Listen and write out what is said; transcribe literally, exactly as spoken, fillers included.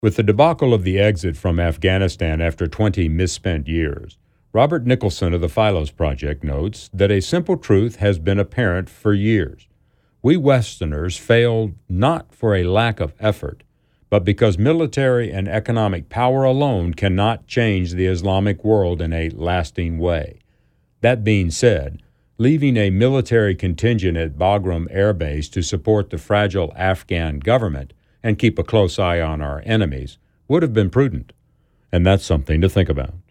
With the debacle of the exit from Afghanistan after twenty misspent years, Robert Nicholson of the Philos Project notes that a simple truth has been apparent for years. We Westerners failed not for a lack of effort, but because military and economic power alone cannot change the Islamic world in a lasting way. That being said, leaving a military contingent at Bagram Air Base to support the fragile Afghan government and keep a close eye on our enemies would have been prudent, and that's something to think about.